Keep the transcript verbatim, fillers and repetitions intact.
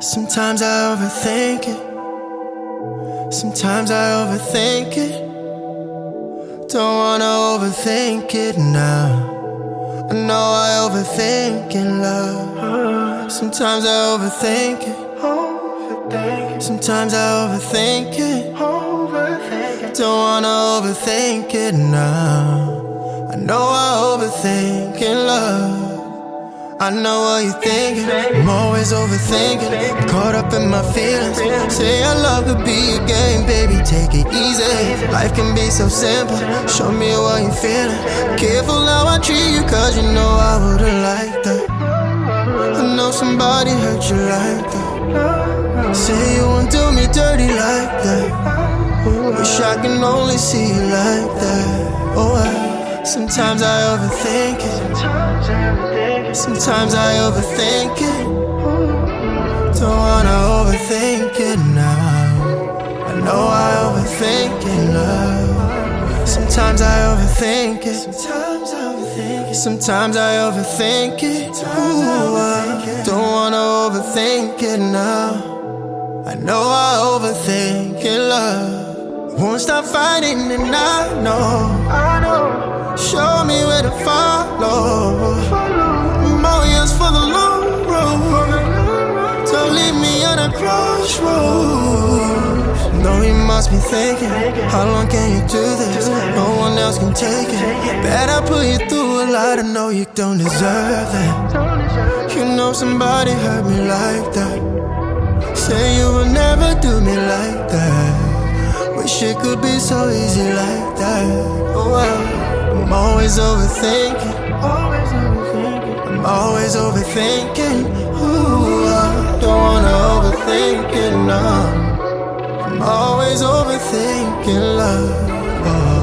Sometimes I overthink it. Sometimes I overthink it. Don't wanna overthink it now. I know I overthink in love. Sometimes I overthink it. Sometimes I overthink it. Don't wanna overthink it now. I know I overthink in love. I know what you're thinking. I'm always overthinking, caught up in my feelings. Say our love could be a game, baby, take it easy. Life can be so simple, show me what you're feeling. Careful how I treat you, cause you know I wouldn't like that. I know somebody hurt you like that. Say you won't do me dirty like that. Wish I can only see you like that. Oh, I, sometimes I overthink it. Sometimes I overthink it. Don't wanna overthink it now. I know I overthink in love. Sometimes I overthink it. Sometimes I overthink it. Ooh, I don't wanna overthink it now. I know I overthink in love. Won't stop fighting and I know. Show me where to follow. I'm all yours for the long road. Don't leave me on a crossroads. No, you must be thinking, how long can you do this? No one else can take it. Bet I put you through a lot, I know you don't deserve that. You know somebody hurt me like that. Say you would never do me like that. Wish it could be so easy like that. Oh well, I'm always overthinking. I'm always overthinking. Ooh, I don't wanna overthink it now. I'm always overthinking love. Oh.